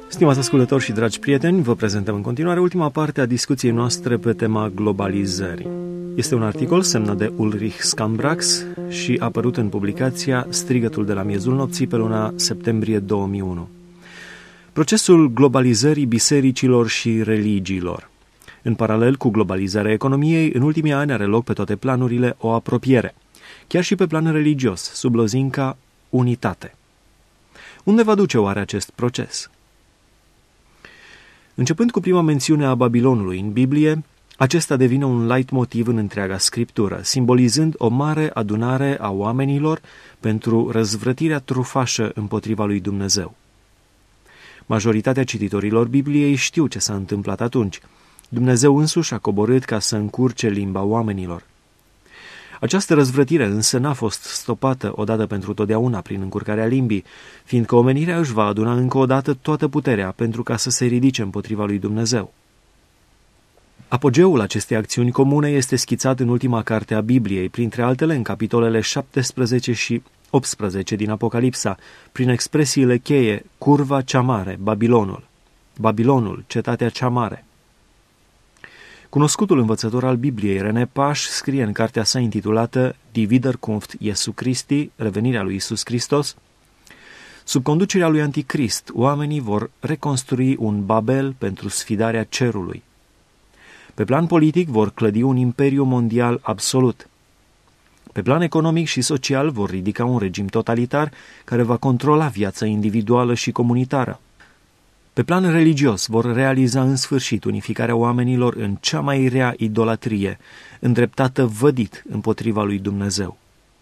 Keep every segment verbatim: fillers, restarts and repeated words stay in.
Stimați ascultători și dragi prieteni, vă prezentăm în continuare ultima parte a discuției noastre pe tema globalizării. Este un articol semnat de Ulrich Skambrax și a apărut în publicația Strigătul de la miezul nopții pe luna septembrie două mii unu. Procesul globalizării bisericilor și religiilor. În paralel cu globalizarea economiei, în ultimii ani are loc pe toate planurile o apropiere, chiar și pe plan religios, sub lozinca unitate. Unde va duce oare acest proces? Începând cu prima mențiune a Babilonului în Biblie, acesta devine un leitmotiv în întreaga scriptură, simbolizând o mare adunare a oamenilor pentru răzvrătirea trufașă împotriva lui Dumnezeu. Majoritatea cititorilor Bibliei știu ce s-a întâmplat atunci. Dumnezeu însuși a coborât ca să încurce limba oamenilor. Această răzvrătire însă n-a fost stopată odată pentru totdeauna prin încurcarea limbii, fiindcă omenirea își va aduna încă o dată toată puterea pentru ca să se ridice împotriva lui Dumnezeu. Apogeul acestei acțiuni comune este schițat în ultima carte a Bibliei, printre altele în capitolele șaptesprezece și optsprezece din Apocalipsa, prin expresiile cheie, curva cea mare, Babilonul, Babilonul, cetatea cea mare. Cunoscutul învățător al Bibliei, René Paș, scrie în cartea sa intitulată Die Wiederkunft Jesu Christi, revenirea lui Iisus Hristos: sub conducerea lui Anticrist, oamenii vor reconstrui un Babel pentru sfidarea cerului. Pe plan politic vor clădi un imperiu mondial absolut. Pe plan economic și social vor ridica un regim totalitar care va controla viața individuală și comunitară. Pe plan religios vor realiza în sfârșit unificarea oamenilor în cea mai rea idolatrie, îndreptată vădit împotriva lui Dumnezeu.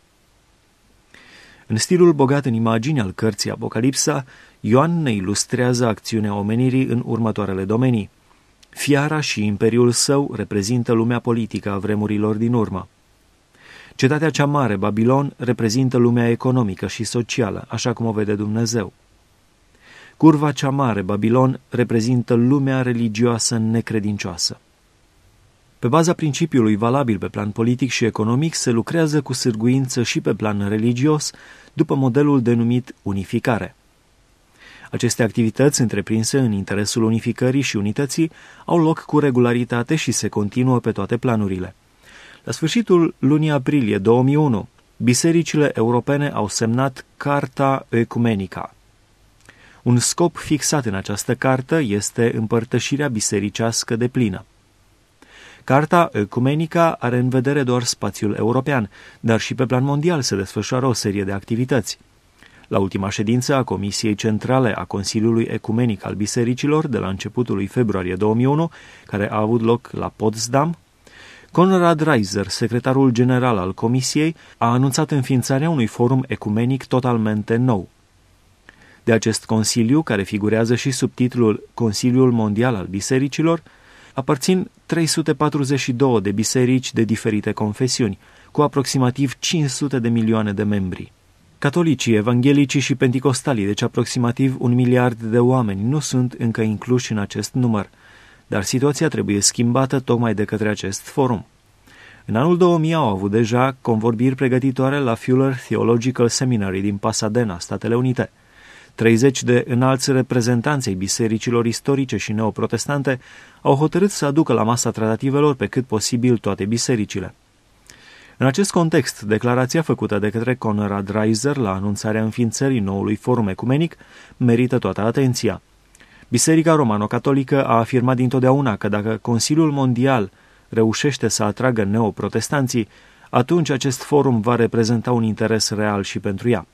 În stilul bogat în imagini al cărții Apocalipsa, Ioan ne ilustrează acțiunea omenirii în următoarele domenii. Fiara și imperiul său reprezintă lumea politică a vremurilor din urmă. Cetatea cea mare, Babilon, reprezintă lumea economică și socială, așa cum o vede Dumnezeu. Curva cea mare, Babilon, reprezintă lumea religioasă necredincioasă. Pe baza principiului valabil pe plan politic și economic, se lucrează cu sârguință și pe plan religios, după modelul denumit unificare. Aceste activități, întreprinse în interesul unificării și unității, au loc cu regularitate și se continuă pe toate planurile. La sfârșitul lunii aprilie două mii unu, bisericile europene au semnat Carta Ecumenica. Un scop fixat în această cartă este împărtășirea bisericească deplină. Carta Ecumenica are în vedere doar spațiul european, dar și pe plan mondial se desfășoară o serie de activități. La ultima ședință a Comisiei Centrale a Consiliului Ecumenic al Bisericilor, de la începutul lui februarie două mii unu, care a avut loc la Potsdam, Konrad Reiser, secretarul general al Comisiei, a anunțat înființarea unui forum ecumenic totalmente nou. De acest consiliu, care figurează și sub titlul Consiliul Mondial al Bisericilor, aparțin trei sute patruzeci și două de biserici de diferite confesiuni, cu aproximativ cinci sute de milioane de membri. Catolicii, evanghelicii și penticostalii, deci aproximativ un miliard de oameni, nu sunt încă incluși în acest număr, dar situația trebuie schimbată tocmai de către acest forum. În anul două mii au avut deja convorbiri pregătitoare la Fuller Theological Seminary din Pasadena, Statele Unite. treizeci de înalți reprezentanți ai bisericilor istorice și neoprotestante au hotărât să aducă la masa tratativelor pe cât posibil toate bisericile. În acest context, declarația făcută de către Konrad Reiser la anunțarea înființării noului forum ecumenic merită toată atenția. Biserica Romano-Catolică a afirmat dintotdeauna că dacă Consiliul Mondial reușește să atragă neoprotestanții, atunci acest forum va reprezenta un interes real și pentru ea.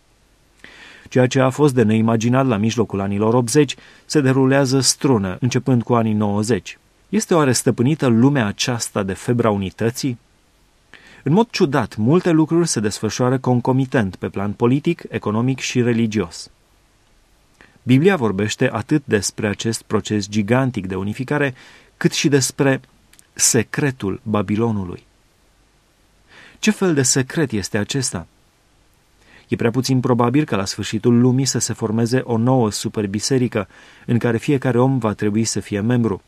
Ceea ce a fost de neimaginat la mijlocul anilor optzeci se derulează strună, începând cu anii nouăzeci. Este oare stăpânită lumea aceasta de febra unității? În mod ciudat, multe lucruri se desfășoară concomitent pe plan politic, economic și religios. Biblia vorbește atât despre acest proces gigantic de unificare, cât și despre secretul Babilonului. Ce fel de secret este acesta? E prea puțin probabil că la sfârșitul lumii să se formeze o nouă superbiserică, în care fiecare om va trebui să fie membru.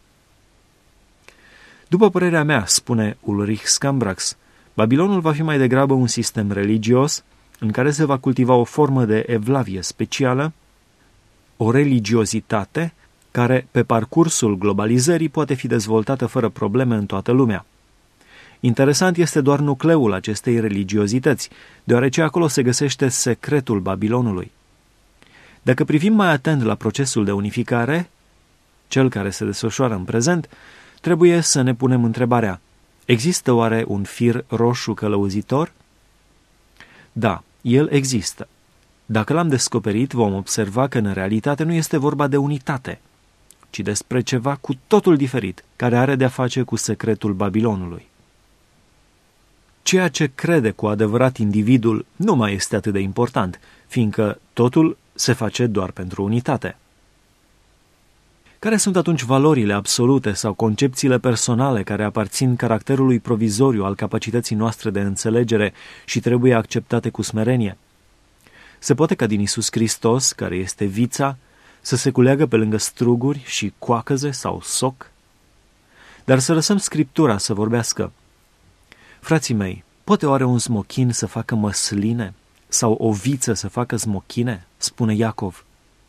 După părerea mea, spune Ulrich Skambrax, Babilonul va fi mai degrabă un sistem religios în care se va cultiva o formă de evlavie specială, o religiozitate care, pe parcursul globalizării, poate fi dezvoltată fără probleme în toată lumea. Interesant este doar nucleul acestei religiozități, deoarece acolo se găsește secretul Babilonului. Dacă privim mai atent la procesul de unificare, cel care se desfășoară în prezent, trebuie să ne punem întrebarea: există oare un fir roșu călăuzitor? Da, el există. Dacă l-am descoperit, vom observa că în realitate nu este vorba de unitate, ci despre ceva cu totul diferit, care are de-a face cu secretul Babilonului. Ceea ce crede cu adevărat individul nu mai este atât de important, fiindcă totul se face doar pentru unitate. Care sunt atunci valorile absolute sau concepțiile personale care aparțin caracterului provizoriu al capacității noastre de înțelegere și trebuie acceptate cu smerenie? Se poate ca din Iisus Hristos, care este vița, să se culeagă pe lângă struguri și coacăze sau soc? Dar să lăsăm Scriptura să vorbească. Frații mei, poate oare un smochin să facă măsline? Sau o viță să facă smochine? Spune Iacov.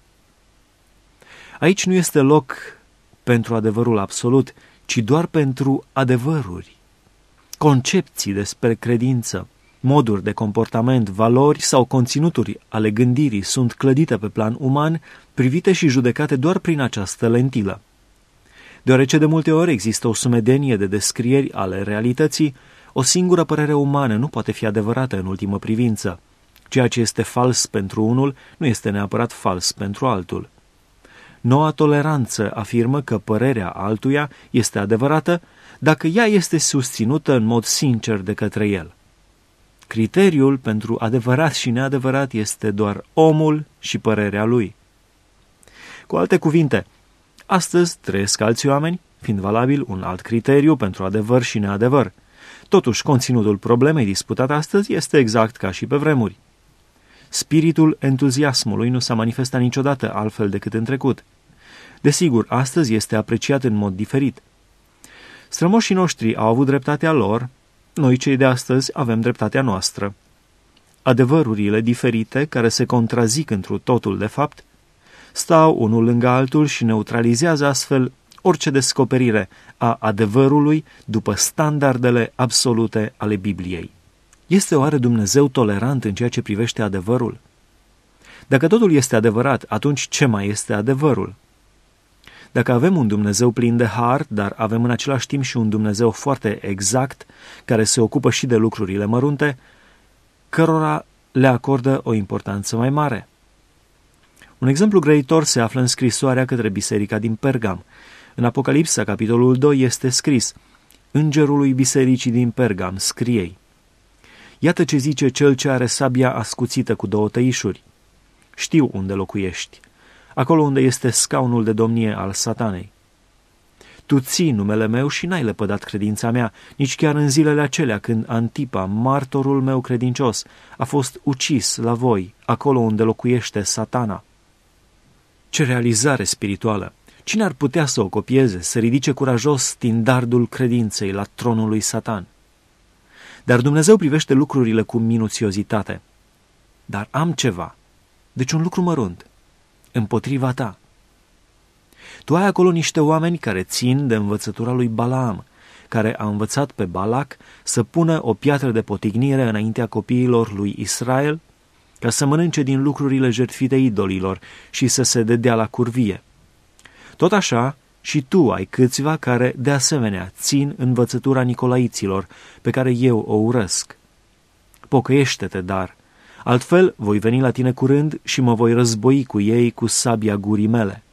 Aici nu este loc pentru adevărul absolut, ci doar pentru adevăruri, concepții despre credință, moduri de comportament, valori sau conținuturi ale gândirii sunt clădite pe plan uman, privite și judecate doar prin această lentilă. Deoarece de multe ori există o sumedenie de descrieri ale realității, o singură părere umană nu poate fi adevărată în ultimă privință. Ceea ce este fals pentru unul nu este neapărat fals pentru altul. Noua toleranță afirmă că părerea altuia este adevărată dacă ea este susținută în mod sincer de către el. Criteriul pentru adevărat și neadevărat este doar omul și părerea lui. Cu alte cuvinte, astăzi trăiesc alți oameni, fiind valabil un alt criteriu pentru adevăr și neadevăr. Totuși, conținutul problemei disputate astăzi este exact ca și pe vremuri. Spiritul entuziasmului nu s-a manifestat niciodată altfel decât în trecut. Desigur, astăzi este apreciat în mod diferit. Strămoșii noștri au avut dreptatea lor, noi cei de astăzi avem dreptatea noastră. Adevărurile diferite, care se contrazic întru totul de fapt, stau unul lângă altul și neutralizează astfel orice descoperire a adevărului după standardele absolute ale Bibliei. Este oare Dumnezeu tolerant în ceea ce privește adevărul? Dacă totul este adevărat, atunci ce mai este adevărul? Dacă avem un Dumnezeu plin de har, dar avem în același timp și un Dumnezeu foarte exact, care se ocupă și de lucrurile mărunte, cărora le acordă o importanță mai mare. Un exemplu grăitor se află în scrisoarea către biserica din Pergam. În Apocalipsa, capitolul doi, este scris: Îngerului bisericii din Pergam, scrie-i: Iată ce zice cel ce are sabia ascuțită cu două tăișuri. Știu unde locuiești, acolo unde este scaunul de domnie al Satanei. Tu ții numele meu și n-ai lepădat credința mea, nici chiar în zilele acelea când Antipa, martorul meu credincios, a fost ucis la voi, acolo unde locuiește Satana. Ce realizare spirituală! Cine ar putea să o copieze, să ridice curajos standardul credinței la tronul lui Satan? Dar Dumnezeu privește lucrurile cu minuțiozitate. Dar am ceva, deci un lucru mărunt, împotriva ta. Tu ai acolo niște oameni care țin de învățătura lui Balaam, care a învățat pe Balac să pună o piatră de potignire înaintea copiilor lui Israel, ca să mănânce din lucrurile jertfite idolilor și să se dedea la curvie. Tot așa, și tu ai câțiva care, de asemenea, țin învățătura nicolaiților, pe care eu o urăsc. Pocăiește-te, dar, altfel voi veni la tine curând și mă voi război cu ei cu sabia gurii mele.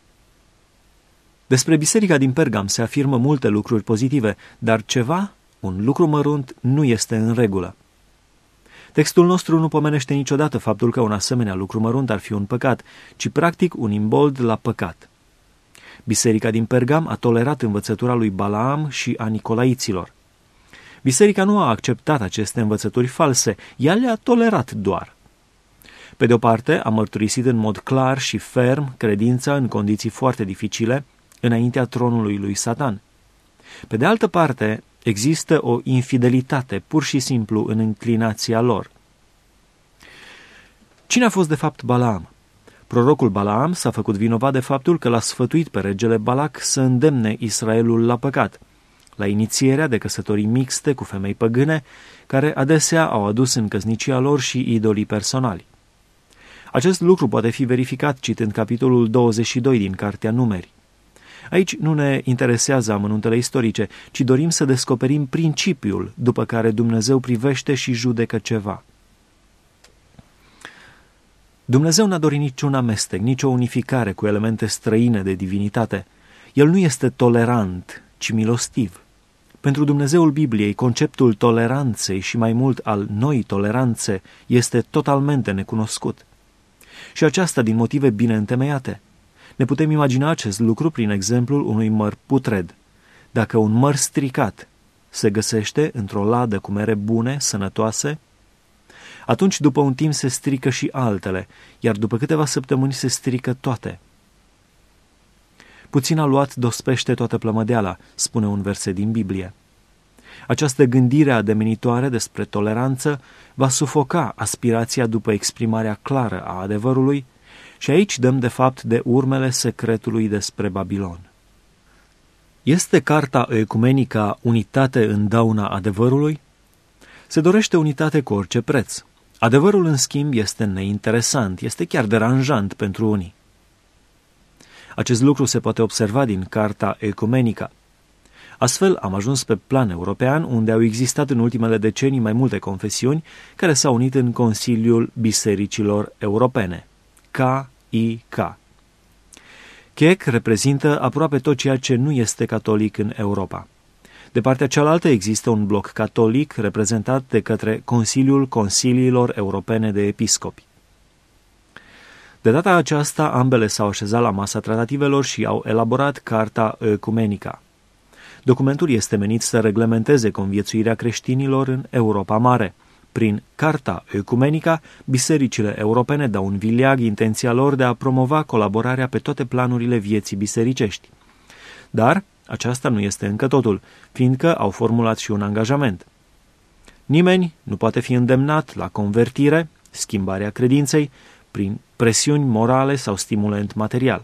Despre biserica din Pergam se afirmă multe lucruri pozitive, dar ceva, un lucru mărunt, nu este în regulă. Textul nostru nu pomenește niciodată faptul că un asemenea lucru mărunt ar fi un păcat, ci practic un imbold la păcat. Biserica din Pergam a tolerat învățătura lui Balaam și a nicolaiților. Biserica nu a acceptat aceste învățături false, ea le-a tolerat doar. Pe de o parte, a mărturisit în mod clar și ferm credința în condiții foarte dificile, înaintea tronului lui Satan. Pe de altă parte, există o infidelitate pur și simplu în înclinația lor. Cine a fost de fapt Balaam? Prorocul Balaam s-a făcut vinovat de faptul că l-a sfătuit pe regele Balac să îndemne Israelul la păcat, la inițierea de căsătorii mixte cu femei păgâne, care adesea au adus în căsnicia lor și idolii personali. Acest lucru poate fi verificat citând capitolul douăzeci și doi din Cartea Numeri. Aici nu ne interesează amănuntele istorice, ci dorim să descoperim principiul după care Dumnezeu privește și judecă ceva. Dumnezeu n-a dorit niciun amestec, nicio unificare cu elemente străine de divinitate. El nu este tolerant, ci milostiv. Pentru Dumnezeul Bibliei, conceptul toleranței și mai mult al noii toleranțe este totalmente necunoscut. Și aceasta din motive bine întemeiate. Ne putem imagina acest lucru prin exemplul unui măr putred. Dacă un măr stricat se găsește într-o ladă cu mere bune, sănătoase, atunci după un timp se strică și altele, iar după câteva săptămâni se strică toate. Puțin a luat dospește toată plămădeala, spune un verset din Biblie. Această gândire ademenitoare despre toleranță va sufoca aspirația după exprimarea clară a adevărului și aici dăm de fapt de urmele secretului despre Babilon. Este Carta Ecumenica unitate în dauna adevărului? Se dorește unitate cu orice preț. Adevărul, în schimb, este neinteresant, este chiar deranjant pentru unii. Acest lucru se poate observa din Carta Ecumenica. Astfel, am ajuns pe plan european, unde au existat în ultimele decenii mai multe confesiuni care s-au unit în Consiliul Bisericilor Europene, K I K. C E C reprezintă aproape tot ceea ce nu este catolic în Europa. De partea cealaltă există un bloc catolic reprezentat de către Consiliul Consiliilor Europene de Episcopi. De data aceasta, ambele s-au așezat la masa tratativelor și au elaborat Carta Ecumenica. Documentul este menit să reglementeze conviețuirea creștinilor în Europa Mare. Prin Carta Ecumenica, bisericile europene dau un vileag intenția lor de a promova colaborarea pe toate planurile vieții bisericești. Dar aceasta nu este încă totul, fiindcă au formulat și un angajament. Nimeni nu poate fi îndemnat la convertire, schimbarea credinței, prin presiuni morale sau stimulent material.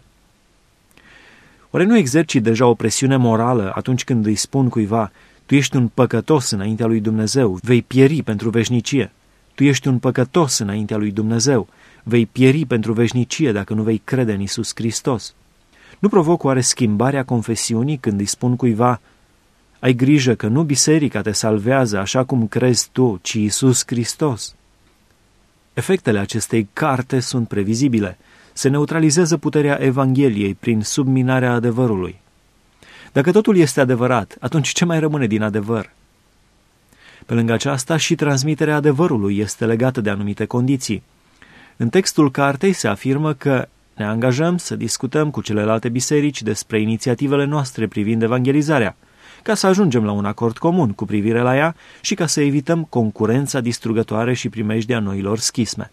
Oare nu exerci deja o presiune morală atunci când îi spun cuiva: tu ești un păcătos înaintea lui Dumnezeu, vei pieri pentru veșnicie. Tu ești un păcătos înaintea lui Dumnezeu, vei pieri pentru veșnicie dacă nu vei crede în Iisus Hristos. Nu provoc oare schimbarea confesiunii când îi spun cuiva: ai grijă că nu biserica te salvează așa cum crezi tu, ci Iisus Hristos? Efectele acestei carte sunt previzibile. Se neutralizează puterea Evangheliei prin subminarea adevărului. Dacă totul este adevărat, atunci ce mai rămâne din adevăr? Pe lângă aceasta, și transmiterea adevărului este legată de anumite condiții. În textul cartei se afirmă că ne angajăm să discutăm cu celelalte biserici despre inițiativele noastre privind evangelizarea, ca să ajungem la un acord comun cu privire la ea și ca să evităm concurența distrugătoare și primejdea noilor schisme.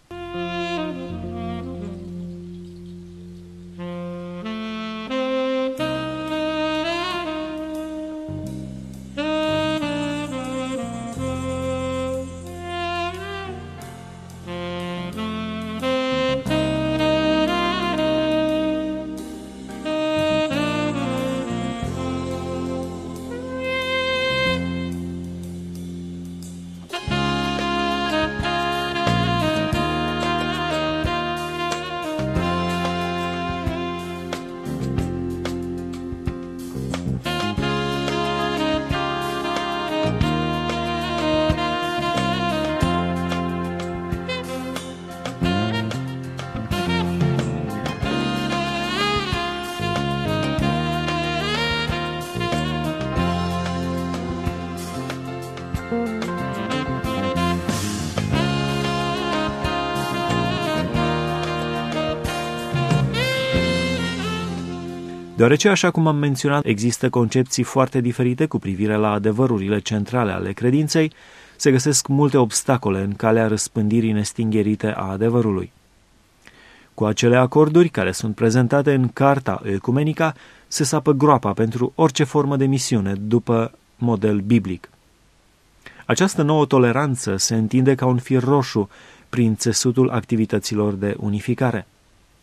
Deoarece, așa cum am menționat, există concepții foarte diferite cu privire la adevărurile centrale ale credinței, se găsesc multe obstacole în calea răspândirii nestingherite a adevărului. Cu acele acorduri care sunt prezentate în Carta Ecumenica, se sapă groapa pentru orice formă de misiune după model biblic. Această nouă toleranță se întinde ca un fir roșu prin țesutul activităților de unificare.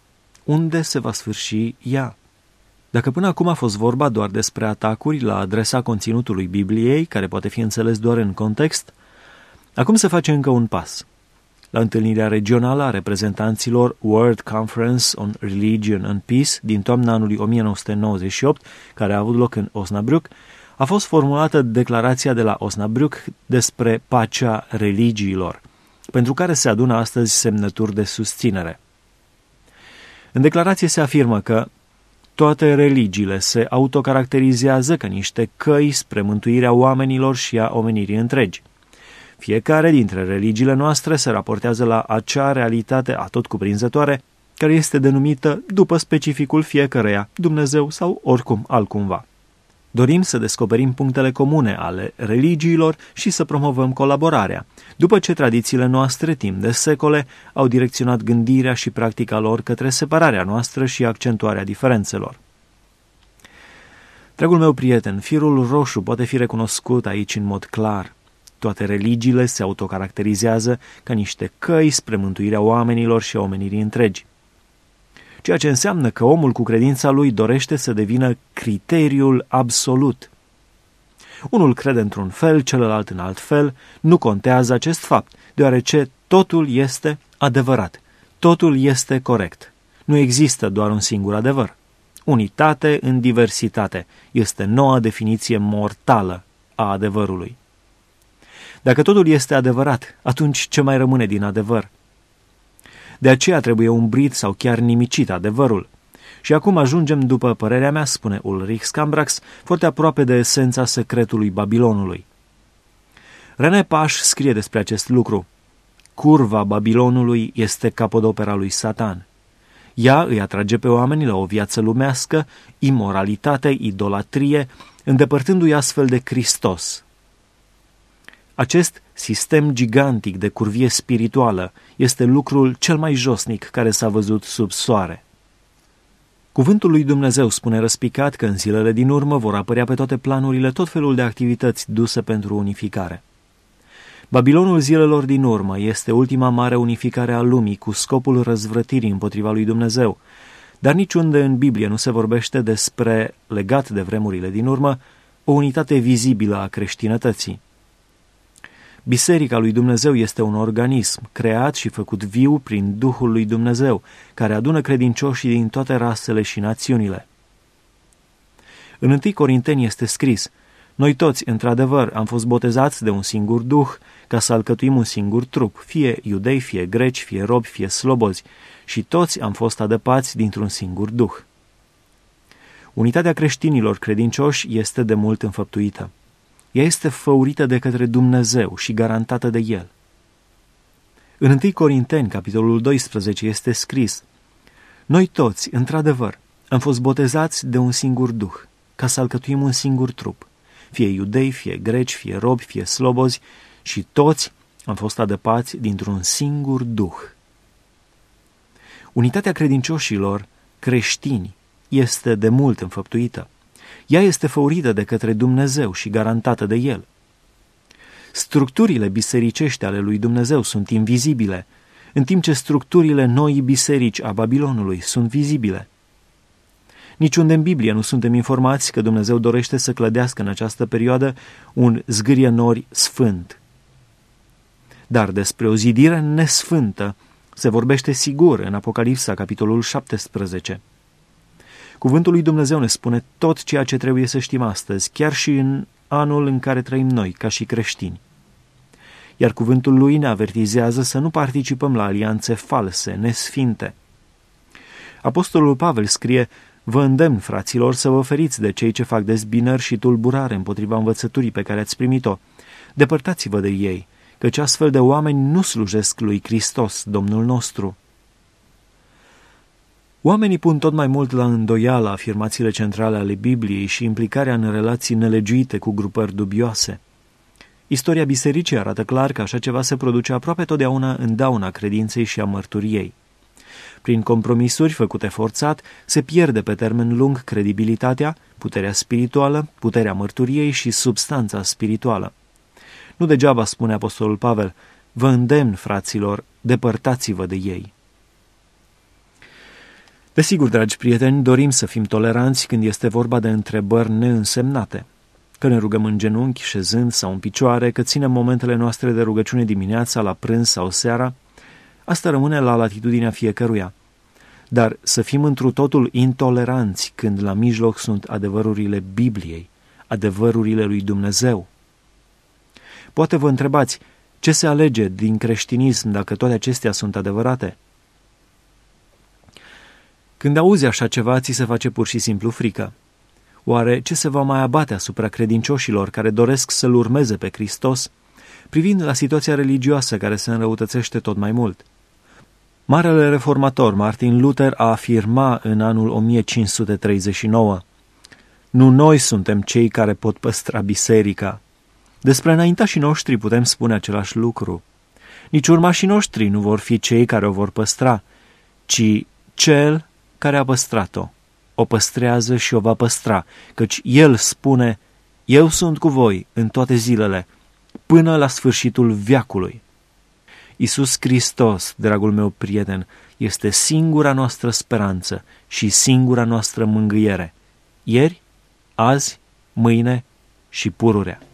unde se va sfârși ea? Dacă până acum a fost vorba doar despre atacuri la adresa conținutului Bibliei, care poate fi înțeles doar în context, acum se face încă un pas. La întâlnirea regională a reprezentanților World Conference on Religion and Peace din toamna anului o mie nouă sute nouăzeci și opt, care a avut loc în Osnabrück, a fost formulată declarația de la Osnabrück despre pacea religiilor, pentru care se adună astăzi semnături de susținere. În declarație se afirmă că toate religiile se autocaracterizează ca niște căi spre mântuirea oamenilor și a omenirii întregi. Fiecare dintre religiile noastre se raportează la acea realitate atotcuprinzătoare care este denumită după specificul fiecăreia, Dumnezeu sau oricum altcumva. Dorim să descoperim punctele comune ale religiilor și să promovăm colaborarea, după ce tradițiile noastre, timp de secole, au direcționat gândirea și practica lor către separarea noastră și accentuarea diferențelor. Dragul meu prieten, firul roșu poate fi recunoscut aici în mod clar. Toate religiile se autocaracterizează ca niște căi spre mântuirea oamenilor și a omenirii întregi. Ceea ce înseamnă că omul cu credința lui dorește să devină criteriul absolut. Unul crede într-un fel, celălalt în alt fel, nu contează acest fapt, deoarece totul este adevărat, totul este corect. Nu există doar un singur adevăr. Unitate în diversitate este noua definiție mortală a adevărului. Dacă totul este adevărat, atunci ce mai rămâne din adevăr? De aceea trebuie umbrit sau chiar nimicit adevărul. Și acum ajungem, după părerea mea, spune Ulrich Skambrax, foarte aproape de esența secretului Babilonului. René Paș scrie despre acest lucru. Curva Babilonului este capodopera lui Satan. Ea îi atrage pe oameni la o viață lumească, imoralitate, idolatrie, îndepărtându-i astfel de Hristos. Acest sistem gigantic de curvie spirituală este lucrul cel mai josnic care s-a văzut sub soare. Cuvântul lui Dumnezeu spune răspicat că în zilele din urmă vor apărea pe toate planurile tot felul de activități duse pentru unificare. Babilonul zilelor din urmă este ultima mare unificare a lumii cu scopul răzvrătirii împotriva lui Dumnezeu, dar niciunde în Biblie nu se vorbește despre, legat de vremurile din urmă, o unitate vizibilă a creștinătății. Biserica lui Dumnezeu este un organism creat și făcut viu prin Duhul lui Dumnezeu, care adună credincioșii din toate rasele și națiunile. În întâi Corinteni este scris: noi toți, într-adevăr, am fost botezați de un singur Duh, ca să alcătuim un singur trup, fie iudei, fie greci, fie robi, fie slobozi, și toți am fost adăpați dintr-un singur Duh. Unitatea creștinilor credincioși este de mult înfăptuită. Ea este făurită de către Dumnezeu și garantată de El. În întâi Corinteni, capitolul doisprezece, este scris: noi toți, într-adevăr, am fost botezați de un singur Duh, ca să alcătuim un singur trup, fie iudei, fie greci, fie robi, fie slobozi, și toți am fost adăpați dintr-un singur Duh. Unitatea credincioșilor creștini este de mult înfăptuită. Ea este făurită de către Dumnezeu și garantată de El. Structurile bisericești ale lui Dumnezeu sunt invizibile, în timp ce structurile noii biserici a Babilonului sunt vizibile. Niciunde în Biblie nu suntem informați că Dumnezeu dorește să clădească în această perioadă un zgârie nori sfânt. Dar despre o zidire nesfântă se vorbește sigur în Apocalipsa, capitolul șaptesprezece. Cuvântul lui Dumnezeu ne spune tot ceea ce trebuie să știm astăzi, chiar și în anul în care trăim noi, ca și creștini. Iar cuvântul lui ne avertizează să nu participăm la alianțe false, nesfinte. Apostolul Pavel scrie: vă îndemn, fraților, să vă feriți de cei ce fac dezbinări și tulburare împotriva învățăturii pe care ați primit-o. Depărtați-vă de ei, căci astfel de oameni nu slujesc lui Hristos, Domnul nostru. Oamenii pun tot mai mult la îndoială afirmațiile centrale ale Bibliei și implicarea în relații nelegiuite cu grupări dubioase. Istoria bisericii arată clar că așa ceva se produce aproape totdeauna în dauna credinței și a mărturiei. Prin compromisuri făcute forțat, se pierde pe termen lung credibilitatea, puterea spirituală, puterea mărturiei și substanța spirituală. Nu degeaba spune apostolul Pavel: vă îndemn, fraților, depărtați-vă de ei. Desigur, dragi prieteni, dorim să fim toleranți când este vorba de întrebări neînsemnate. Că ne rugăm în genunchi, șezând sau în picioare, că ținem momentele noastre de rugăciune dimineața, la prânz sau seara, asta rămâne la latitudinea fiecăruia. Dar să fim întru totul intoleranți când la mijloc sunt adevărurile Bibliei, adevărurile lui Dumnezeu. Poate vă întrebați, ce se alege din creștinism dacă toate acestea sunt adevărate? Când auzi așa ceva, ți se face pur și simplu frică. Oare ce se va mai abate asupra credincioșilor care doresc să-L urmeze pe Hristos, privind la situația religioasă care se înrăutățește tot mai mult? Marele reformator Martin Luther a afirmat în anul o mie cinci sute treizeci și nouă: nu noi suntem cei care pot păstra biserica. Despre înaintașii noștri putem spune același lucru. Nici urmașii noștri nu vor fi cei care o vor păstra, ci Cel care a păstrat-o. O păstrează și o va păstra, căci El spune: eu sunt cu voi în toate zilele, până la sfârșitul veacului. Iisus Hristos, dragul meu prieten, este singura noastră speranță și singura noastră mângâiere, ieri, azi, mâine și pururea.